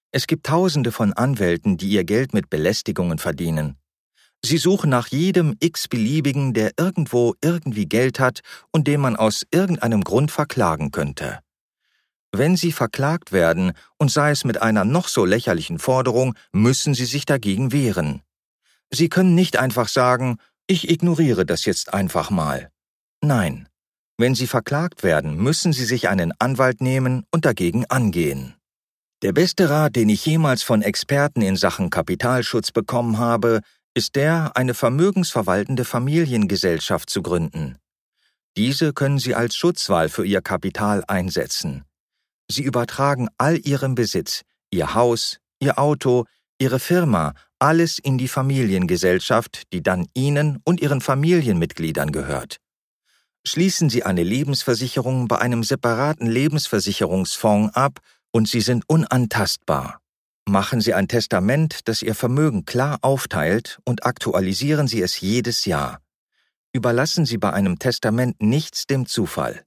Es gibt Tausende von Anwälten, die ihr Geld mit Belästigungen verdienen. Sie suchen nach jedem x-beliebigen, der irgendwo irgendwie Geld hat und den man aus irgendeinem Grund verklagen könnte. Wenn sie verklagt werden, und sei es mit einer noch so lächerlichen Forderung, müssen sie sich dagegen wehren. Sie können nicht einfach sagen, ich ignoriere das jetzt einfach mal. Nein, wenn sie verklagt werden, müssen sie sich einen Anwalt nehmen und dagegen angehen. Der beste Rat, den ich jemals von Experten in Sachen Kapitalschutz bekommen habe, ist der, eine vermögensverwaltende Familiengesellschaft zu gründen. Diese können Sie als Schutzwall für Ihr Kapital einsetzen. Sie übertragen all Ihren Besitz, Ihr Haus, Ihr Auto, Ihre Firma, alles in die Familiengesellschaft, die dann Ihnen und Ihren Familienmitgliedern gehört. Schließen Sie eine Lebensversicherung bei einem separaten Lebensversicherungsfonds ab und Sie sind unantastbar. Machen Sie ein Testament, das Ihr Vermögen klar aufteilt, und aktualisieren Sie es jedes Jahr. Überlassen Sie bei einem Testament nichts dem Zufall.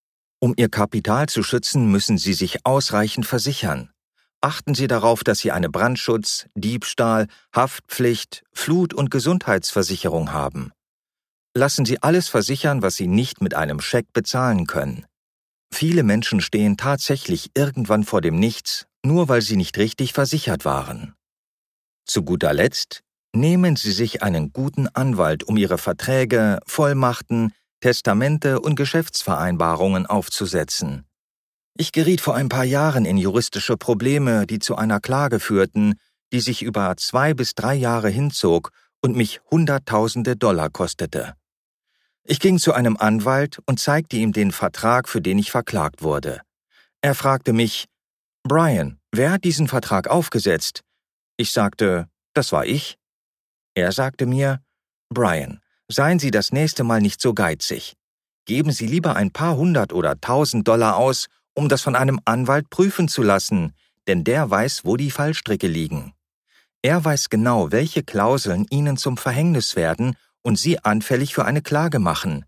Um Ihr Kapital zu schützen, müssen Sie sich ausreichend versichern. Achten Sie darauf, dass Sie eine Brandschutz-, Diebstahl-, Haftpflicht-, Flut- und Gesundheitsversicherung haben. Lassen Sie alles versichern, was Sie nicht mit einem Scheck bezahlen können. Viele Menschen stehen tatsächlich irgendwann vor dem Nichts, nur weil sie nicht richtig versichert waren. Zu guter Letzt, nehmen Sie sich einen guten Anwalt, um Ihre Verträge, Vollmachten, Testamente und Geschäftsvereinbarungen aufzusetzen. Ich geriet vor ein paar Jahren in juristische Probleme, die zu einer Klage führten, die sich über 2 bis 3 Jahre hinzog und mich Hunderttausende Dollar kostete. Ich ging zu einem Anwalt und zeigte ihm den Vertrag, für den ich verklagt wurde. Er fragte mich, »Brian, wer hat diesen Vertrag aufgesetzt?« Ich sagte, »Das war ich.« Er sagte mir, »Brian, seien Sie das nächste Mal nicht so geizig. Geben Sie lieber ein paar 100 oder 1.000 Dollar aus, um das von einem Anwalt prüfen zu lassen, denn der weiß, wo die Fallstricke liegen. Er weiß genau, welche Klauseln Ihnen zum Verhängnis werden und Sie anfällig für eine Klage machen.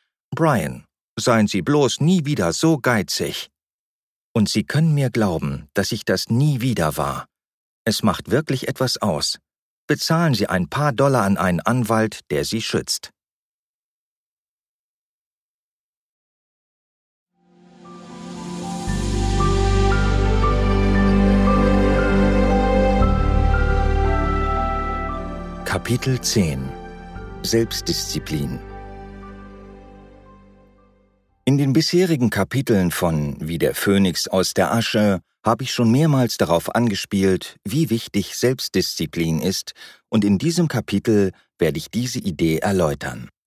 Brian, seien Sie bloß nie wieder so geizig.« Und Sie können mir glauben, dass ich das nie wieder war. Es macht wirklich etwas aus. Bezahlen Sie ein paar Dollar an einen Anwalt, der Sie schützt. Kapitel 10 – Selbstdisziplin. In den bisherigen Kapiteln von Wie der Phönix aus der Asche habe ich schon mehrmals darauf angespielt, wie wichtig Selbstdisziplin ist, und in diesem Kapitel werde ich diese Idee erläutern.